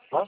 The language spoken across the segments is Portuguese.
Hã?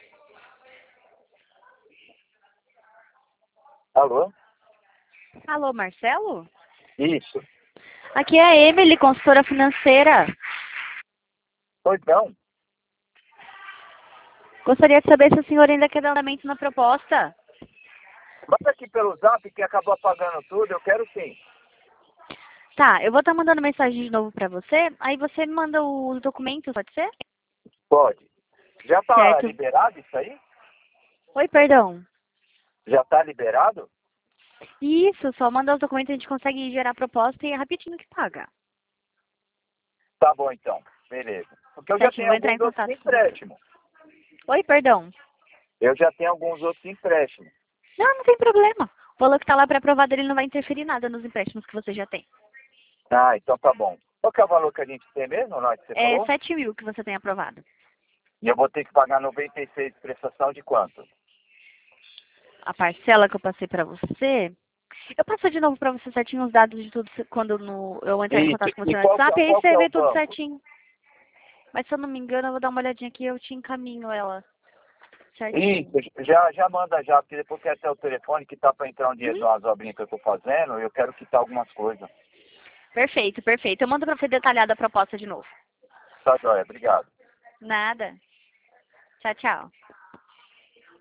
Alô? Alô, Marcelo? Isso. Aqui é a Emily, consultora financeira. Pois não. Gostaria de saber se o senhor ainda quer dar andamento na proposta. Manda aqui pelo zap que acabou apagando tudo, eu quero sim. Tá, eu vou estar mandando mensagem de novo pra você, aí você me manda os documentos, pode ser? Pode. Já tá Certo. liberado isso aí? Oi, perdão. Já tá liberado? Isso, só mandar os documentos, a gente consegue gerar a proposta e é rapidinho que paga. Tá bom então. Beleza. Porque eu já Certinho, tenho vou entrar em alguns outros contato com você. empréstimos. Oi, perdão. Eu já tenho alguns outros empréstimos. Não, não tem problema. O valor que tá lá pré-aprovado, ele não vai interferir nada nos empréstimos que você já tem. Ah, então tá bom. Qual que é o valor que a gente tem mesmo, nós que você É falou? 7.000 que você tem aprovado. E eu vou ter que pagar 96 de prestação de quanto? A parcela que eu passei pra você. Eu passo de novo pra você certinho os dados de tudo quando eu entrar em Isso. contato com você E no qual WhatsApp, aí qual que você é o vê tudo banco? certinho. Mas se eu não me engano, eu vou dar uma olhadinha aqui e eu te encaminho ela certinho. Isso, já manda já, porque depois quer ter o telefone que tá para entrar um dinheiro Uhum. nas obrinhas que eu tô fazendo, eu quero quitar algumas coisas. Perfeito, perfeito. Eu mando pra você detalhada a proposta de novo. Tá, joia, obrigado. Nada. Tchau, tchau.